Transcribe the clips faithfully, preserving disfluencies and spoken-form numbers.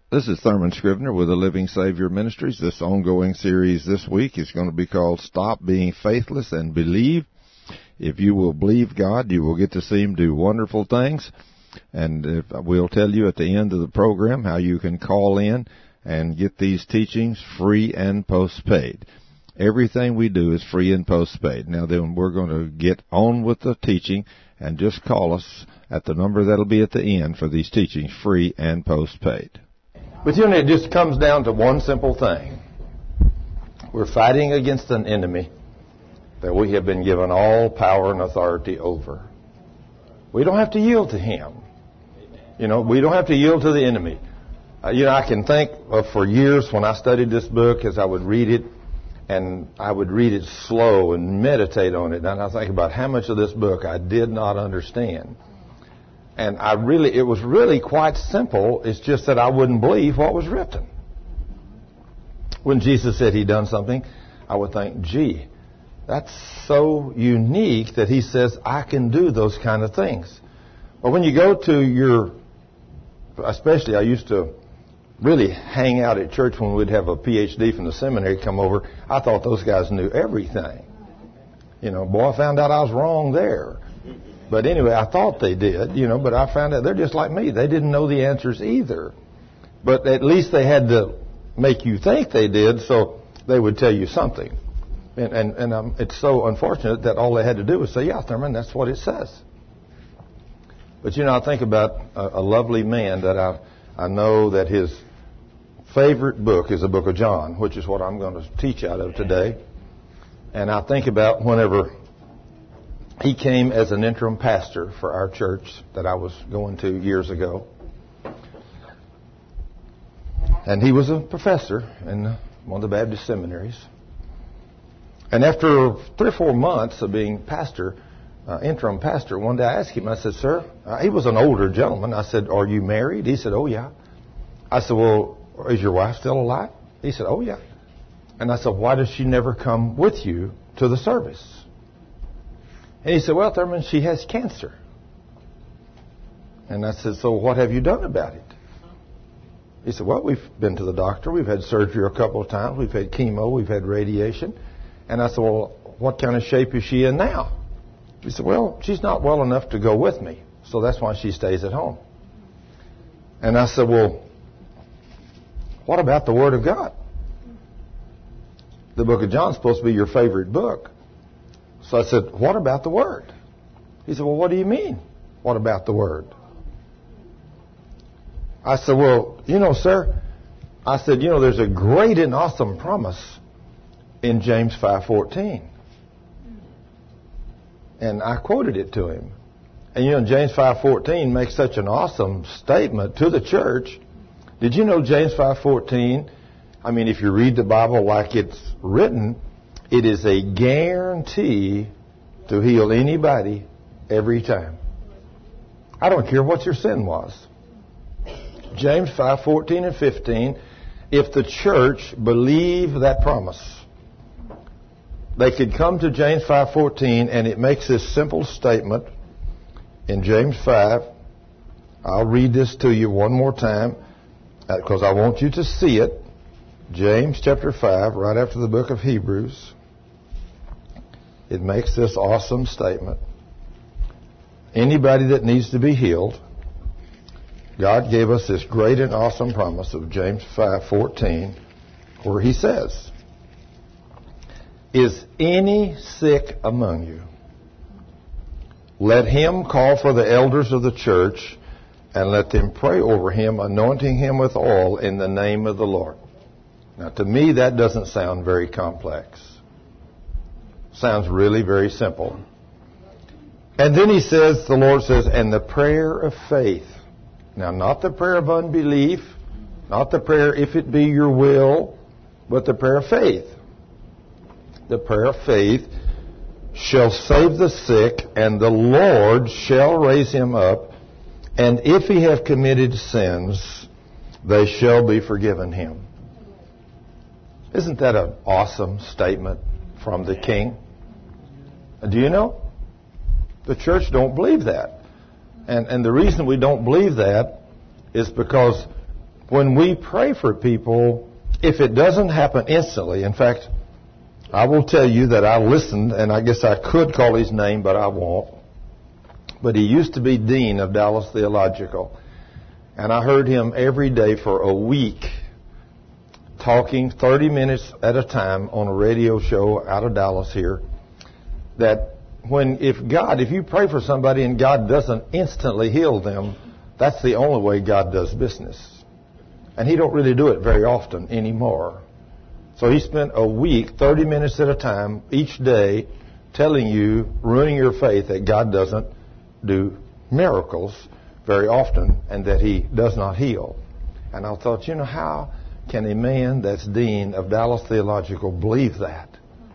This is Thurman Scrivener with the Living Savior Ministries. This ongoing series this week is going to be called Stop Being Faithless and Believe. If you will believe God, you will get to see Him do wonderful things. And if, we'll tell you at the end of the program how you can call in and get these teachings free and postpaid. Everything we do is free and postpaid. Now then, we're going to get on with the teaching, and just call us at the number that'll be at the end for these teachings, free and postpaid. But you know, it just comes down to one simple thing. We're fighting against an enemy that we have been given all power and authority over. We don't have to yield to him. You know, we don't have to yield to the enemy. Uh, you know, I can think of for years when I studied this book, as I would read it, and I would read it slow and meditate on it, and I think about how much of this book I did not understand. And I really, it was really quite simple. It's just that I wouldn't believe what was written. When Jesus said He'd done something, I would think, gee, that's so unique that He says I can do those kind of things. But when you go to your, especially I used to really hang out at church when we'd have a P H D from the seminary come over. I thought those guys knew everything. You know, boy, I found out I was wrong there. But anyway, I thought they did, you know, but I found out they're just like me. They didn't know the answers either. But at least they had to make you think they did, so they would tell you something. And and, and um, it's so unfortunate that all they had to do was say, yeah, Thurman, that's what it says. But, you know, I think about a, a lovely man that I, I know that his favorite book is the book of John, which is what I'm going to teach out of today. And I think about whenever he came as an interim pastor for our church that I was going to years ago. And he was a professor in one of the Baptist seminaries. And after three or four months of being pastor, uh, interim pastor, one day I asked him, I said, sir, uh, he was an older gentleman. I said, are you married? He said, oh, yeah. I said, well, is your wife still alive? He said, oh, yeah. And I said, why does she never come with you to the service? And he said, well, Thurman, she has cancer. And I said, so what have you done about it? He said, well, we've been to the doctor. We've had surgery a couple of times. We've had chemo. We've had radiation. And I said, well, what kind of shape is she in now? He said, well, she's not well enough to go with me. So that's why she stays at home. And I said, well, what about the Word of God? The book of John is supposed to be your favorite book. So I said, what about the Word? He said, well, what do you mean, what about the Word? I said, well, you know, sir, I said, you know, there's a great and awesome promise in James five fourteen. And I quoted it to him. And, you know, James five fourteen makes such an awesome statement to the church. Did you know James five fourteen, I mean, if you read the Bible like it's written, it is a guarantee to heal anybody every time. I don't care what your sin was. James five fourteen and fifteen, if the church believed that promise, they could come to James five fourteen, and it makes this simple statement in James five. I'll read this to you one more time because I want you to see it. James chapter five, right after the book of Hebrews. It makes this awesome statement. Anybody that needs to be healed, God gave us this great and awesome promise of James five fourteen, where He says, is any sick among you? Let him call for the elders of the church, and let them pray over him, anointing him with oil in the name of the Lord. Now, to me, that doesn't sound very complex. Sounds really very simple. And then he says, the Lord says, and the prayer of faith. Now, not the prayer of unbelief, not the prayer, if it be your will, but the prayer of faith. The prayer of faith shall save the sick, and the Lord shall raise him up. And if he have committed sins, they shall be forgiven him. Isn't that an awesome statement from the King? Do you know? The church don't believe that. And and the reason we don't believe that is because when we pray for people, if it doesn't happen instantly, in fact, I will tell you that I listened, and I guess I could call his name, but I won't. But he used to be dean of Dallas Theological. And I heard him every day for a week talking thirty minutes at a time on a radio show out of Dallas here, that when, if God, if you pray for somebody and God doesn't instantly heal them, that's the only way God does business. And he don't really do it very often anymore. So he spent a week, thirty minutes at a time, each day, telling you, ruining your faith, that God doesn't do miracles very often and that he does not heal. And I thought, you know, how can a man that's dean of Dallas Theological believe that?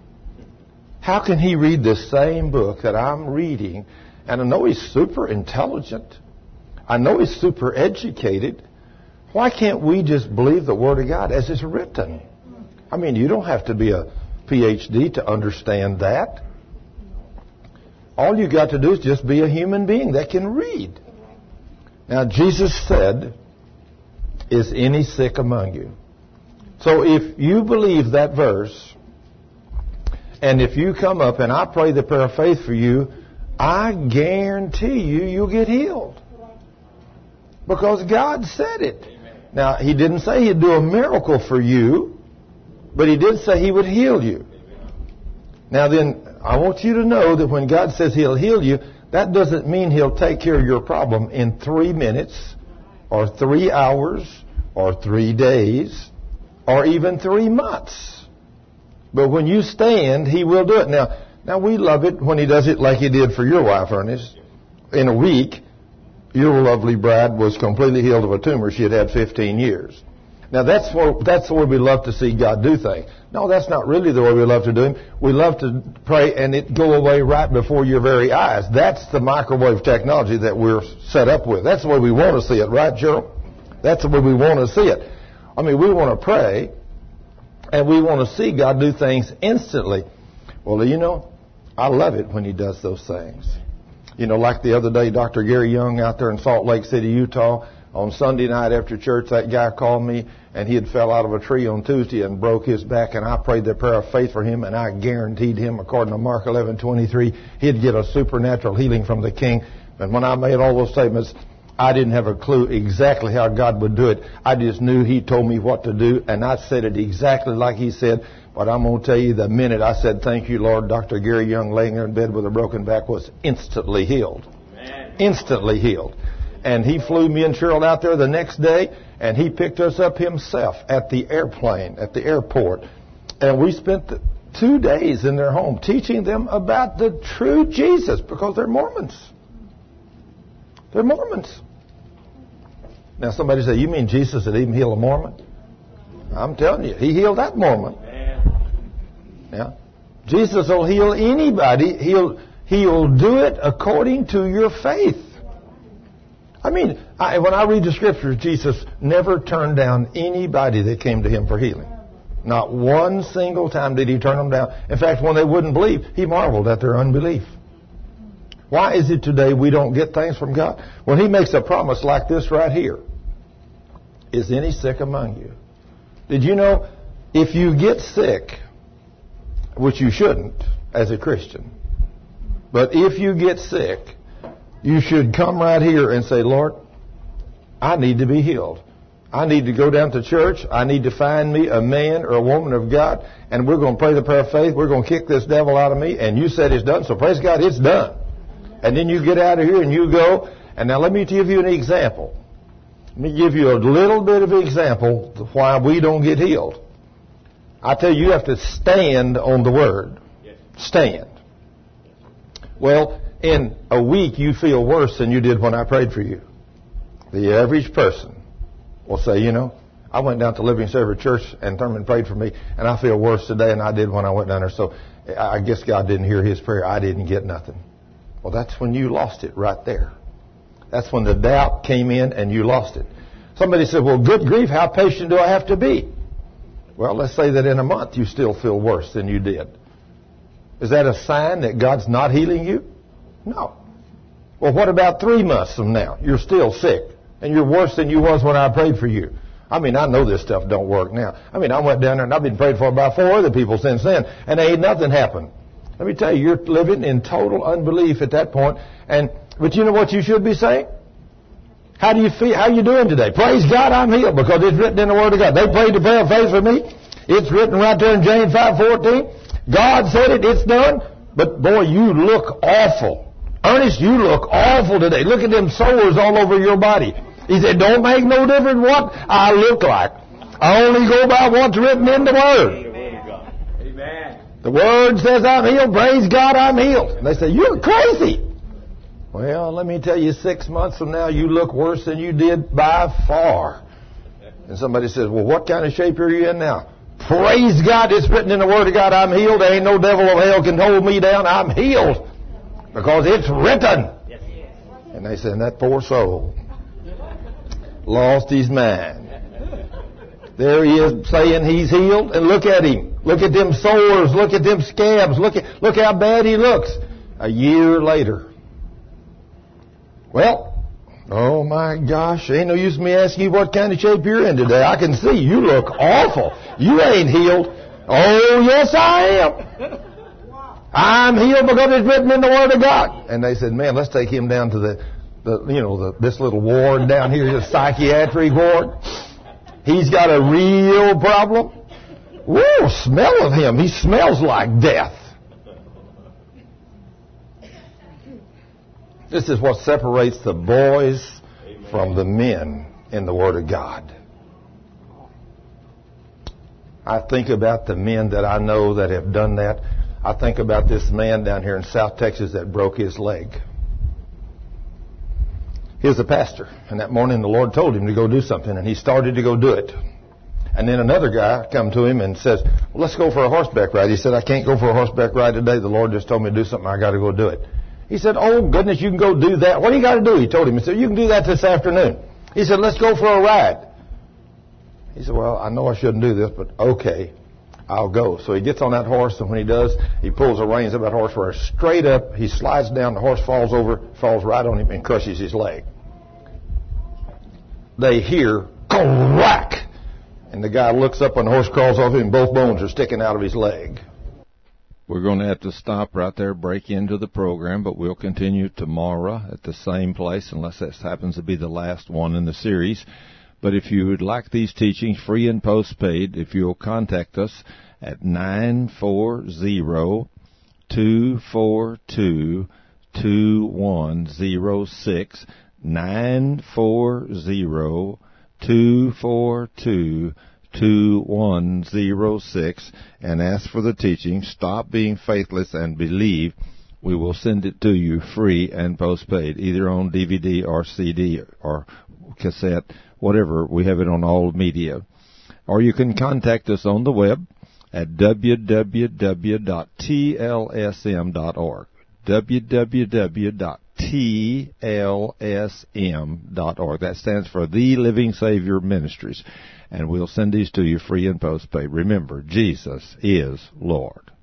How can he read the same book that I'm reading? And I know he's super intelligent. I know he's super educated. Why can't we just believe the Word of God as it's written? I mean, you don't have to be a P H D to understand that. All you got to do is just be a human being that can read. Now, Jesus said, "Is any sick among you?" So if you believe that verse, and if you come up and I pray the prayer of faith for you, I guarantee you, you'll get healed. Because God said it. Now, he didn't say he'd do a miracle for you, but he did say he would heal you. Now then, I want you to know that when God says he'll heal you, that doesn't mean he'll take care of your problem in three minutes, or three hours, or three days, or even three months. But when you stand, he will do it. Now, now we love it when he does it like he did for your wife, Ernest. In a week, your lovely bride was completely healed of a tumor she had had fifteen years. Now, that's where, that's the way we love to see God do things. No, that's not really the way we love to do Him. We love to pray and it go away right before your very eyes. That's the microwave technology that we're set up with. That's the way we want to see it, right, Gerald? That's the way we want to see it. I mean, we want to pray and we want to see God do things instantly. Well, you know, I love it when He does those things. You know, like the other day, Doctor Gary Young out there in Salt Lake City, Utah, on Sunday night after church, that guy called me, and he had fell out of a tree on Tuesday and broke his back, and I prayed the prayer of faith for him, and I guaranteed him, according to Mark eleven twenty-three, he'd get a supernatural healing from the King. And when I made all those statements, I didn't have a clue exactly how God would do it. I just knew He told me what to do, and I said it exactly like He said. But I'm going to tell you, the minute I said, "Thank you, Lord," Doctor Gary Young, laying there in bed with a broken back, was instantly healed. Amen. Instantly healed. And he flew me and Cheryl out there the next day, and he picked us up himself at the airplane, at the airport. And we spent the two days in their home teaching them about the true Jesus, because they're Mormons. They're Mormons. Now, somebody say, "You mean Jesus would even heal a Mormon?" I'm telling you, He healed that Mormon. Yeah. Jesus will heal anybody. He'll, he'll do it according to your faith. I mean, I, when I read the Scriptures, Jesus never turned down anybody that came to Him for healing. Not one single time did He turn them down. In fact, when they wouldn't believe, He marveled at their unbelief. Why is it today we don't get things from God? When He makes a promise like this right here, "Is any sick among you?" Did you know, if you get sick, which you shouldn't as a Christian, but if you get sick, you should come right here and say, "Lord, I need to be healed. I need to go down to church. I need to find me a man or a woman of God, and we're going to pray the prayer of faith. We're going to kick this devil out of me, and you said it's done, so praise God, it's done." And then you get out of here and you go. And now let me give you an example. Let me give you a little bit of an example of why we don't get healed. I tell you, you have to stand on the Word. Stand. Well, in a week, you feel worse than you did when I prayed for you. The average person will say, "You know, I went down to Living Savior Church and Thurman prayed for me, and I feel worse today than I did when I went down there. So I guess God didn't hear his prayer. I didn't get nothing." Well, that's when you lost it right there. That's when the doubt came in and you lost it. Somebody said, "Well, good grief, how patient do I have to be?" Well, let's say that in a month you still feel worse than you did. Is that a sign that God's not healing you? No. Well, what about three months from now? You're still sick, and you're worse than you was when I prayed for you. I mean, I know this stuff don't work now. I mean, I went down there and I've been prayed for by four other people since then, and ain't nothing happened. Let me tell you, you're living in total unbelief at that point. And but you know what you should be saying? How do you feel? How you doing today? Praise God, I'm healed, because it's written in the Word of God. They prayed the prayer of faith for me. It's written right there in James five fourteen. God said it. It's done. But boy, you look awful. Ernest, you look awful today. Look at them sores all over your body. He said, don't make no difference what I look like. I only go by what's written in the Word. Amen. The Word says I'm healed. Praise God, I'm healed. And they say, you're crazy. Well, let me tell you, six months from now, you look worse than you did by far. And somebody says, well, what kind of shape are you in now? Praise God, it's written in the Word of God, I'm healed. There ain't no devil of hell can hold me down. I'm healed because it's written. And they said, that poor soul lost his mind. There he is saying he's healed, and look at him. Look at them sores. Look at them scabs. Look at look how bad he looks. A year later. Well, oh my gosh, ain't no use me asking you what kind of shape you're in today. I can see you look awful. You ain't healed. Oh, yes, I am. I'm healed because it's written in the Word of God. And they said, man, let's take him down to the, the you know, the, this little ward down here, the psychiatric ward. He's got a real problem. Woo, smell of him. He smells like death. This is what separates the boys Amen. From the men in the Word of God. I think about the men that I know that have done that. I think about this man down here in South Texas that broke his leg. He was a pastor, and that morning the Lord told him to go do something, and he started to go do it. And then another guy come to him and says, well, let's go for a horseback ride. He said, I can't go for a horseback ride today. The Lord just told me to do something. I got to go do it. He said, oh, goodness, you can go do that. What do you got to do? He told him. He said, you can do that this afternoon. He said, let's go for a ride. He said, well, I know I shouldn't do this, but okay, I'll go. So he gets on that horse, and when he does, he pulls the reins of that horse where straight up, he slides down, the horse falls over, falls right on him, and crushes his leg. They hear, crack! And the guy looks up, and the horse crawls off him, and both bones are sticking out of his leg. We're going to have to stop right there, break into the program, but we'll continue tomorrow at the same place, unless this happens to be the last one in the series. But if you would like these teachings free and postpaid, if you'll contact us at nine four zero, two four two, two one zero six, nine four zero, two four two, two one zero six, and ask for the teaching, Stop Being Faithless and Believe. We will send it to you free and postpaid, either on D V D or C D or cassette, whatever. We have it on all media. Or you can contact us on the web at w w w dot t l s m dot org. w w w dot t l s m dot org. That stands for The Living Savior Ministries. And we'll send these to you free and postpaid. Remember, Jesus is Lord.